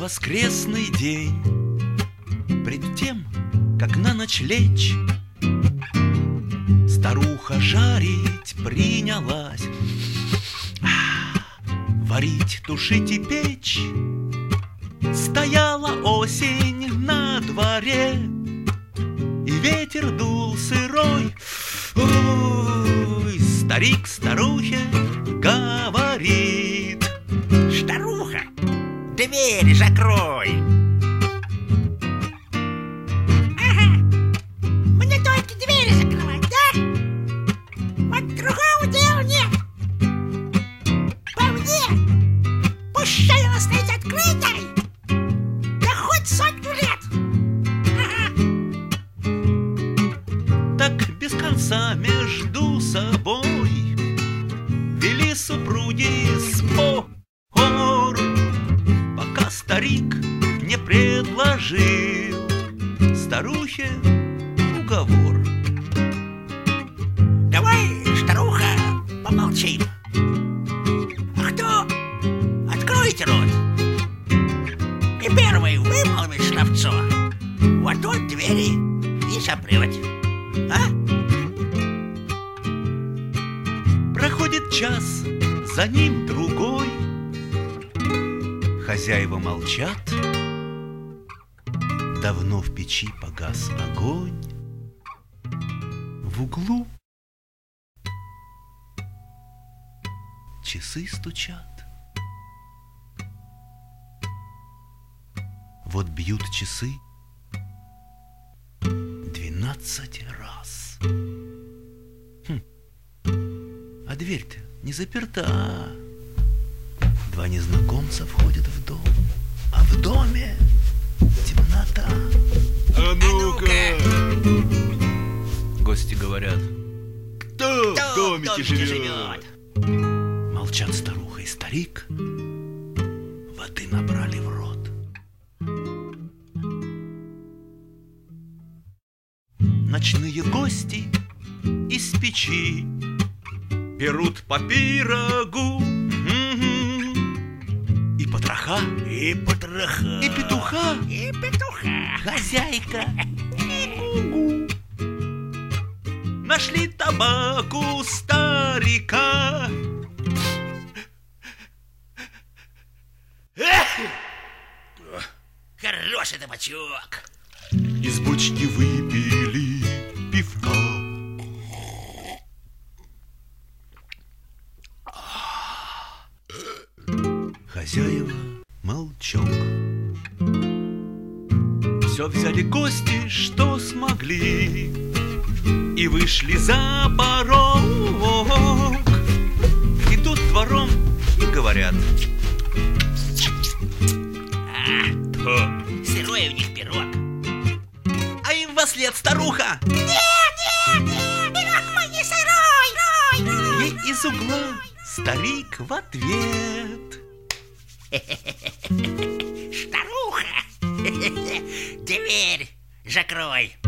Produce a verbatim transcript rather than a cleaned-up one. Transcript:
воскресный день, пред тем, как на ночь лечь, старуха жарить принялась, варить, тушить и печь. Стояла осень на дворе, и ветер дул сырой. Ой, старик старухе говорит: старуха, дверь закрой. Ага, мне только двери закрывать, да? Вот другого дела нет. По мне, пущай она стоит открытой, да хоть сотню лет. Ага. Так без конца между собой вели супруги спор, пока старик не предложил старухе уговор. Давай, старуха, помолчим. А кто? Откройте рот и первый вымолвит словцо, вот он двери и запрет. А? Проходит час, за ним другой. Хозяева молчат. Давно в печи погас огонь. В углу часы стучат. Вот бьют часы двенадцать раз. Хм. А дверь-то не заперта. Два незнакомца входят в дом, а в доме темнота. А ну-ка! Гости говорят: кто, Кто в домике, в домике живет? молчат старуха и старик, воды набрали в рот. Ночные гости из печи берут по пирогу, и потроха, И потроха, и петуха, и петуха. хозяйка. Нашли табаку старика. Хороший табачок. Из бочки выпили пивка. Хозяева молчок. Все взяли гости, что смогли, и вышли за порог. Идут двором и говорят: А, сырой у них пирог. а им во след старуха. Нет, нет, нет, пирог мой не сырой, рой, рой. Ей из угла старик в ответ: Старуха, дверь закрой.